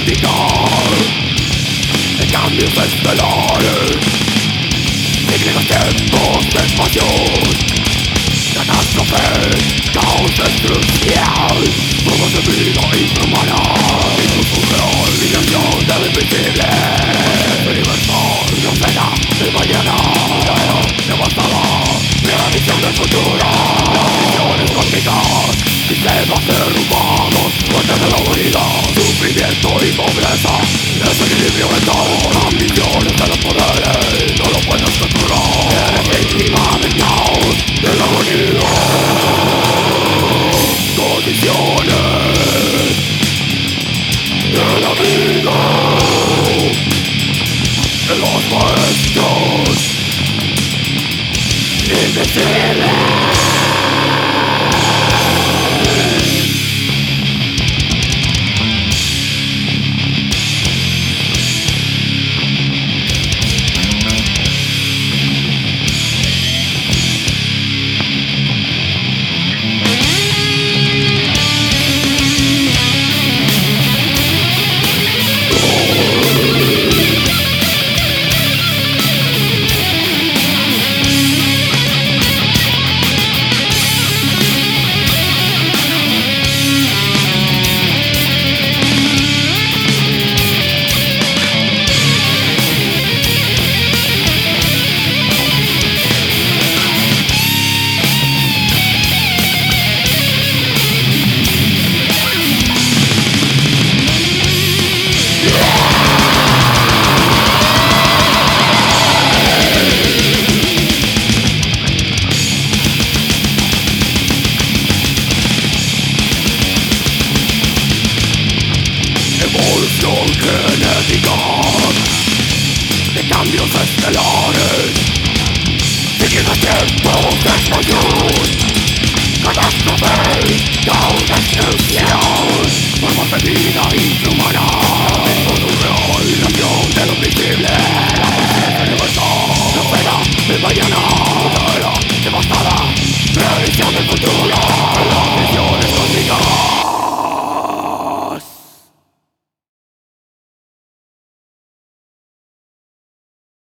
genética de cambios estelares, cíclicos tiempos de expansión, catástrofes, caos, destrucción, formas de vida infrahumana, alineación del invisible, universal, profeta del mañana, devastada, predicción del futuro, visiones cósmicas, sistemas derrumbados, fuertes de la humanidad, sufrimiento y pobreza, desequilibrio mental, ambiciones de los poderes, no lo puedes controlar, eres víctima del caos, de la agonía, condiciones de la vida, de los maestros invisibles. Evolución genética de cambios estelares, cíclicos tiempos de expansión, catástrofes, caos, destrucción, formas de vida infrahumana, alineación de lo invisible, universal, profeta del mañana, devastada, predicción del futuro, visiones cósmicas.